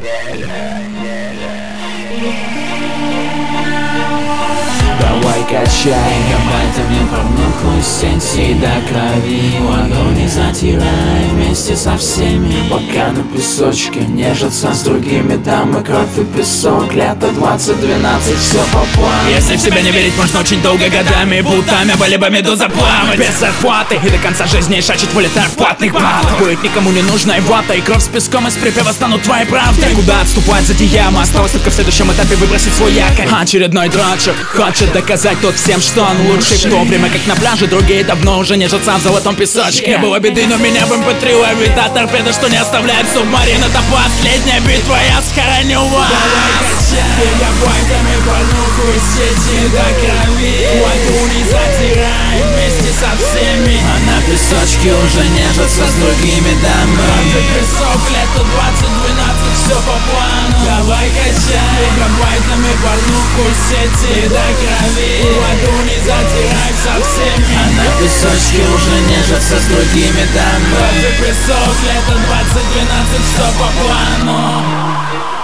Давай качай, давай мне порнуху с сенси до крови. Ладони затирай вместе со всеми, пока на песочке нежатся с другими дамы. Кровь и песок, лето 2012, все по плану. Если в себя не верить, можно очень долго, годами, путами, волейбами до заплавать. Без захвата и до конца жизни шачить в улетах платных батлов. Будет никому не нужная вата, и кровь с песком из припева станут твоей правдой. Куда отступать за Диема, осталось только в следующем этапе выбросить свой якорь. Очередной дрочек хочет доказать тут всем, что он лучший. В то время как на пляже другие давно уже нежатся в золотом песочке. Не было беды, но меня в MP3 ловит та торпеда, что не оставляет субмарин. Это последняя битва, я схороню вас. Давай качай, гигабайтами порнуху из сети до крови. Ладони затирай вместе со всеми, а на песочке уже нежатся с другими дамами. Песок, лето 2012, все по плану. Давай качай, гигабайтами порнуху из сети до крови. Ладони затирай со всеми, а на песочке уже нежатся с другими дамами. Песок, лето 2012, все по плану.